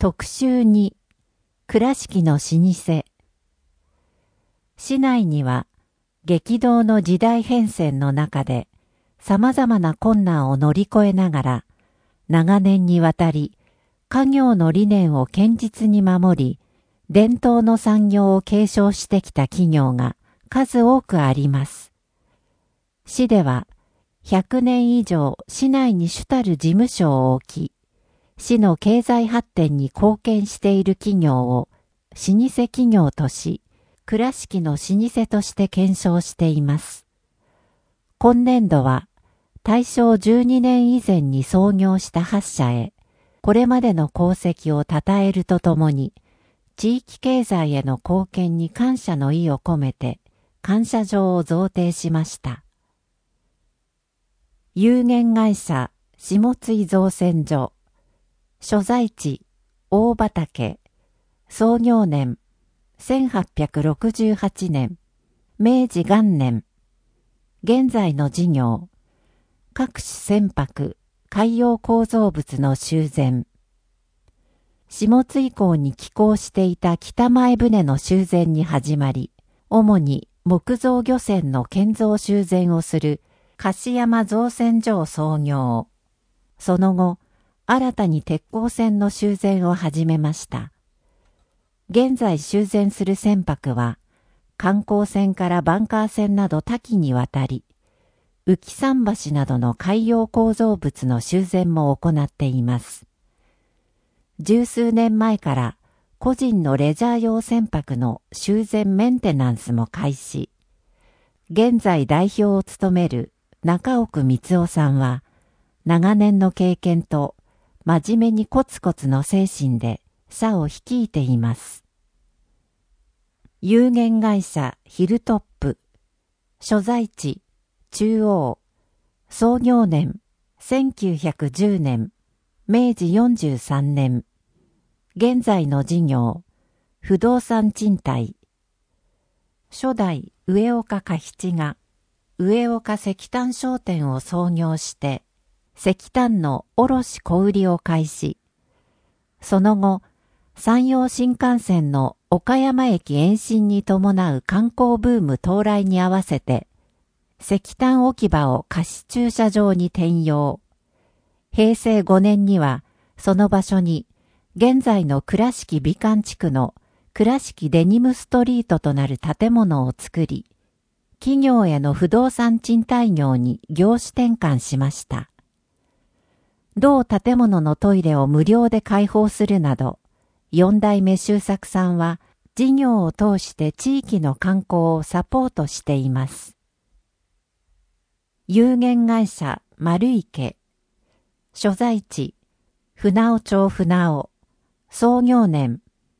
特集2、倉敷の老舗。市内には激動の時代変遷の中で様々な困難を乗り越えながら長年にわたり家業の理念を堅実に守り伝統の産業を継承してきた企業が数多くあります。市では100年以上市内に主たる事務所を置き、市の経済発展に貢献している企業を老舗企業とし、倉敷の老舗として検証しています。今年度は大正12年以前に創業した8社へ、これまでの功績を称えるとともに、地域経済への貢献に感謝の意を込めて、感謝状を贈呈しました。有限会社下津造船所、所在地大畑、創業年1868年、明治元年、現在の事業、各種船舶、海洋構造物の修繕、下津以降に寄港していた北前船の修繕に始まり、主に木造漁船の建造修繕をする樫山造船所を創業。その後、新たに鉄鋼船の修繕を始めました。現在修繕する船舶は、観光船からバンカー船など多岐にわたり、浮桟橋などの海洋構造物の修繕も行っています。十数年前から個人のレジャー用船舶の修繕メンテナンスも開始。現在代表を務める中奥光夫さんは、長年の経験と真面目にコツコツの精神で社を率いています。有限会社ヒルトップ、所在地中央、創業年1910年、明治43年、現在の事業、不動産賃貸。初代上岡嘉七が上岡石炭商店を創業して、石炭の卸小売を開始。その後、山陽新幹線の岡山駅延伸に伴う観光ブーム到来に合わせて、石炭置き場を貸し駐車場に転用。平成5年には、その場所に、現在の倉敷美観地区の倉敷デニムストリートとなる建物を作り、企業への不動産賃貸業に業種転換しました。同建物のトイレを無料で開放するなど、4代目周作さんは事業を通して地域の観光をサポートしています。有限会社丸池、所在地船尾町船尾、創業年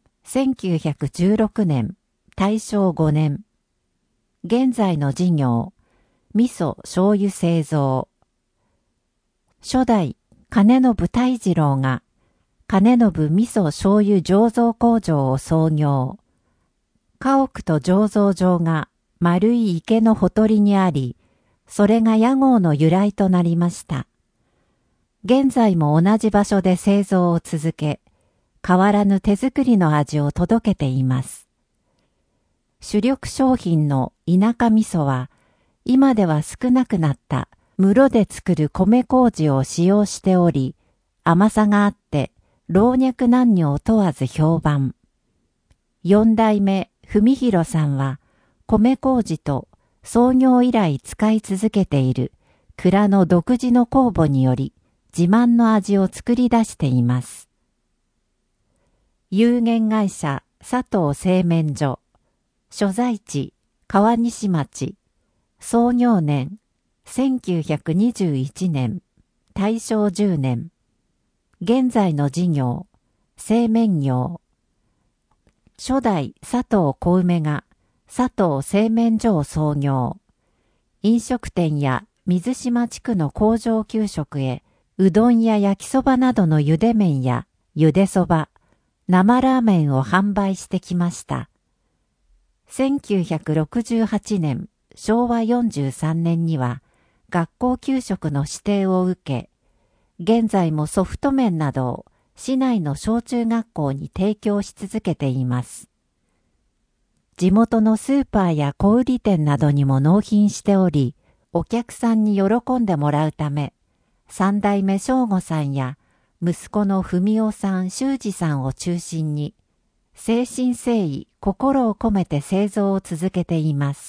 1916年、大正5年、現在の事業、味噌醤油製造。初代金信泰次郎が金信味噌醤油醸造工場を創業。家屋と醸造場が丸い池のほとりにあり、それが屋号の由来となりました。現在も同じ場所で製造を続け、変わらぬ手作りの味を届けています。主力商品の田舎味噌は、今では少なくなった室で作る米麹を使用しており、甘さがあって老若男女を問わず評判。4代目文弘さんは、米麹と創業以来使い続けている蔵の独自の酵母により、自慢の味を作り出しています。有限会社佐藤製麺所、所在地川西町、創業年1921年、大正10年、現在の事業、製麺業。初代佐藤小梅が佐藤製麺所を創業。飲食店や水島地区の工場給食へ、うどんや焼きそばなどの茹で麺や茹でそば、生ラーメンを販売してきました。1968年、昭和43年には学校給食の指定を受け、現在もソフト麺などを市内の小中学校に提供し続けています。地元のスーパーや小売店などにも納品しており、お客さんに喜んでもらうため、三代目正吾さんや息子の文夫さん、修二さんを中心に、誠心誠意、心を込めて製造を続けています。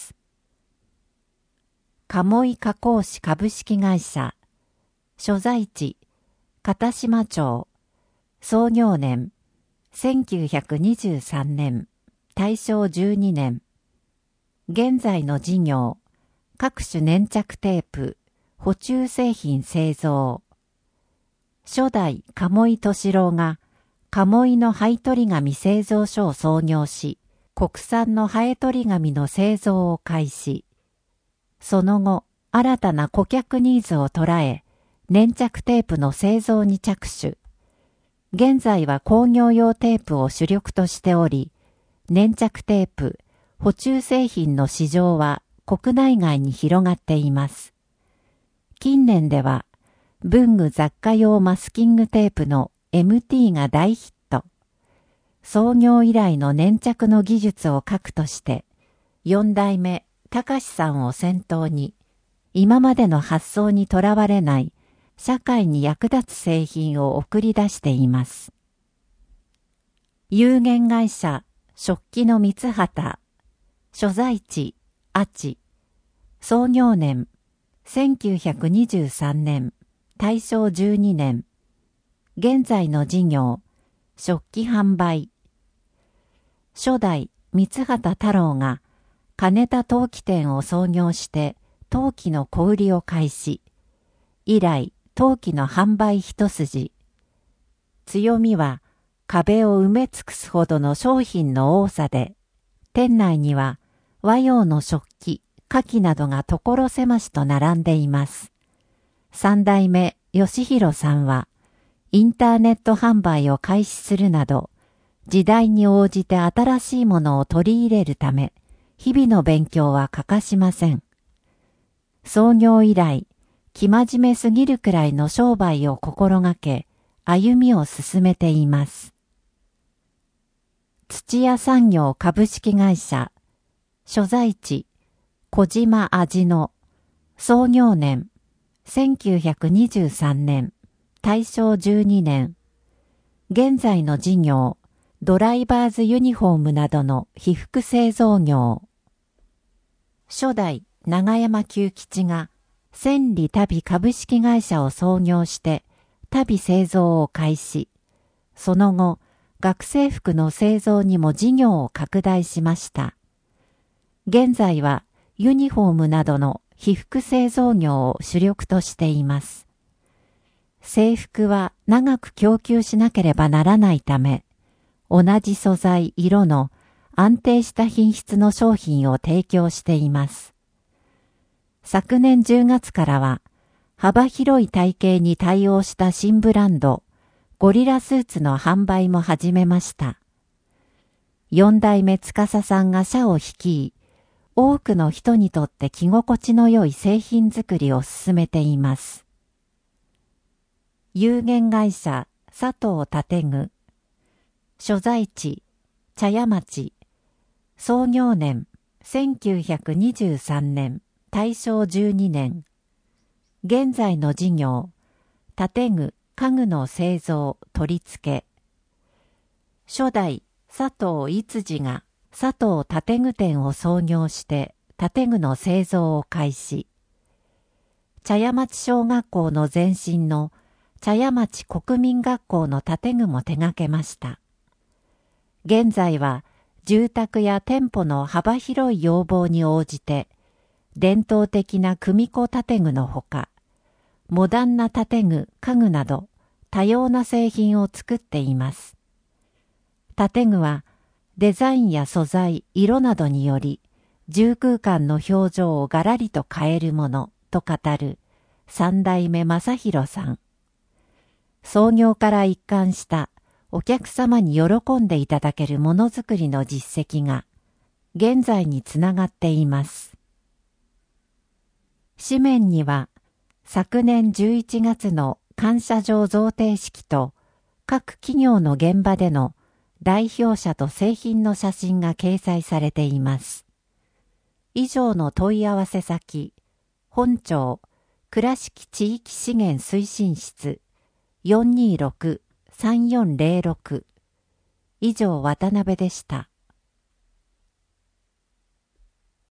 鴨居加工士株式会社、所在地、片島町、創業年、1923年、大正12年。現在の事業、各種粘着テープ、補充製品製造。初代鴨居敏郎が、鴨居のハエ取り紙製造所を創業し、国産のハエ取り紙の製造を開始。その後、新たな顧客ニーズを捉え、粘着テープの製造に着手。現在は工業用テープを主力としており、粘着テープ、補充製品の市場は国内外に広がっています。近年では、文具雑貨用マスキングテープの MT が大ヒット。創業以来の粘着の技術を核として、4代目高志さんを先頭に、今までの発想にとらわれない社会に役立つ製品を送り出しています。有限会社食器の三畑、所在地、阿智、創業年、1923年、大正12年。現在の事業、食器販売。初代三畑太郎が金田陶器店を創業して陶器の小売りを開始。以来、陶器の販売一筋。強みは壁を埋め尽くすほどの商品の多さで、店内には和洋の食器、花器などが所狭しと並んでいます。三代目義弘さんは、インターネット販売を開始するなど、時代に応じて新しいものを取り入れるため、日々の勉強は欠かしません。創業以来、生真面目すぎるくらいの商売を心がけ、歩みを進めています。土屋産業株式会社、所在地、小島味の、創業年、1923年、大正12年。現在の事業、ドライバーズユニフォームなどの被服製造業。初代長山久吉が千里足袋株式会社を創業して足袋製造を開始。その後、学生服の製造にも事業を拡大しました。現在はユニフォームなどの被服製造業を主力としています。制服は長く供給しなければならないため、同じ素材、色の安定した品質の商品を提供しています。昨年10月からは、幅広い体型に対応した新ブランド、ゴリラスーツの販売も始めました。4代目司さんが社を率い、多くの人にとって着心地の良い製品作りを進めています。有限会社佐藤建具、所在地茶屋町、創業年1923年、大正12年。現在の事業、建具、家具の製造、取り付け。初代佐藤逸次が佐藤建具店を創業して建具の製造を開始。茶屋町小学校の前身の茶屋町国民学校の建具も手掛けました。現在は住宅や店舗の幅広い要望に応じて、伝統的な組子建具のほか、モダンな建具、家具など多様な製品を作っています。建具はデザインや素材、色などにより住空間の表情をガラリと変えるものと語る三代目正弘さん。創業から一貫したお客様に喜んでいただけるものづくりの実績が現在につながっています。紙面には昨年11月の感謝状贈呈式と各企業の現場での代表者と製品の写真が掲載されています。以上の問い合わせ先、本庁倉敷地域資源推進室 426-3406 以上渡辺でした。